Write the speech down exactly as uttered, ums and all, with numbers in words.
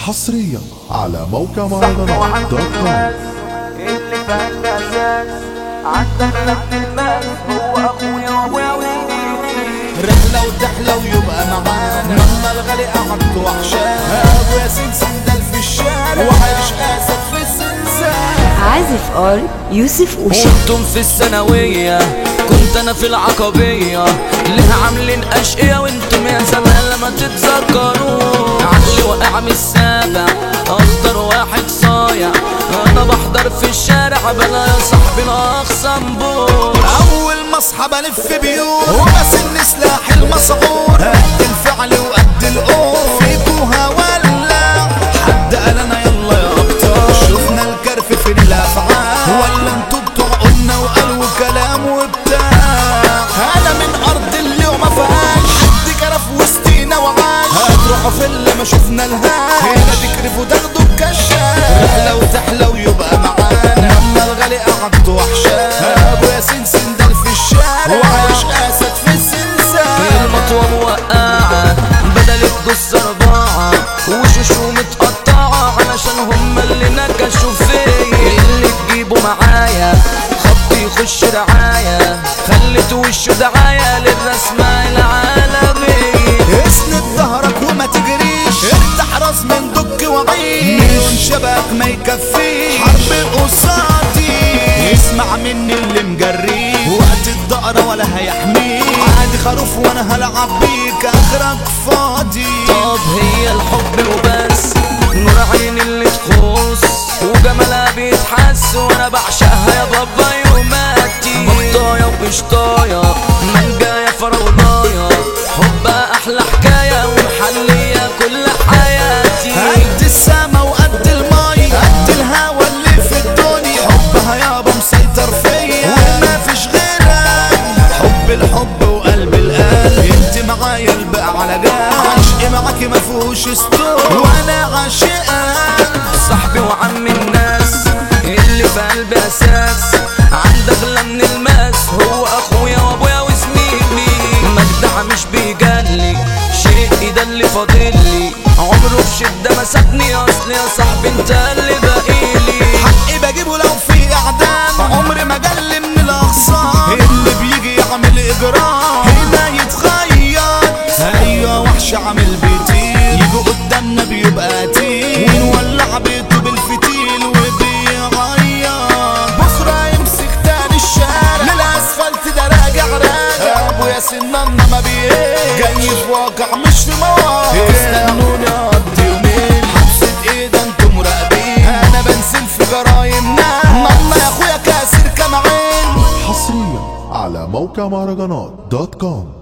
حصريا على موقع مهرجانات دوت كوم. اللي فات الاساس عندك لحن الماس هو اخويا وابويا وسنيني. رحلة وتحلى ويبقى معانا مهما الغالي قعدت وحشانا. ابو ياسين سندل في الشارع وعايش اسد في الزنزانة. عازف ار يوسف وشا. وانتم في الثانوية كنت انا في العقبية، ليه عاملين اشقية وانتم يا زمان لما تتذكروا. عقلي واقع من السابع اخطر واحد صايع، انا بحضر في الشارع بلا يا صاحبي الاخصم بور. اول ما اصحى بلف بيوت وبسن سلاح المسعور، قد الفعل وقد القول فيكوها ولا حد قال انا يلا يا ابطال. شفنا الكرف في الافعال ولا انتوا بتوع قلنا وقالوا كلام وبتاع. انا من ارض اللي وما فيهاش حد كرف وسطينا وعاش. هتروحوا في اللي ما شفنا الهاش، هنا تكرفوا تاخدوا الكشاف. رحلة وتحلى ويبقى معانا لما الغالي قعدت وحشانا. ابو ياسين سندل في الشارع وعايش اسد في الزنزانة. المطوة موقعة بدل الجثة اربعة، وشوشو متقطعة علشان هما اللي نكشوا فيا. اللي تجيبه معايا خط يخش رعاية، خلت وشه دعاية للرسمة العالمية. اسند ظهرك وما تجريش، افتح راس من دك وعيش. مليون شبك ما يكفيش حرب قصادي. اسمع مني اللي مجريك وقت الدقرة ولا هيحميك. عادي خروف وانا هلعب بيك اخرك فاضي. طب هي الحب وبس نور عين اللي تخص، وجمالها بيتحس وانا بعشقها يا بابا يوماتي. بطاية وقشطاية مانجاية فراولاية، حبها احلى حكاية ومحلية كل حياتي. قد السما وقد المي قد الهوا اللي في الدنيا. حبها يابا مسيطر فيا وما فيش غيرك. حب الحب وقلب القلب انت معايا الباقي على جنب. عشقي معاكي ما فيهوش ستور وانا عاشقك. صاحبي وعم الناس اللي في قلبي اساس، عند اغلى من الماس هو اخويا وابويا وزميلي. مجدع مش بيجلي شيء ده اللي فاضلي، عمره في شدة مسكني اصلي يا صاحبي انت اللي باقيلي. حقي بجيبه لو في اعدام عمري ما جل من الاخصام. اللي بيجي يعمل اجرام هنا يتخيط. ايوه وحش عامل بيطير يجي قدامنا بيبقى قتيل، ونولع بيته بالفتيل وبيغير. بكره يمسك تاني الشارع للاسفلت ده راجع راجع. ابو ياسين ما بيه جاي في واقع مش في مواقع. استنوني اقضي يومين حبسة ايه ده انتوا مراقبين. انا بنزل في جرايمنا ماما يا اخويا كاسر كمعين. حصريا على موقع مهرجانات دوت كوم.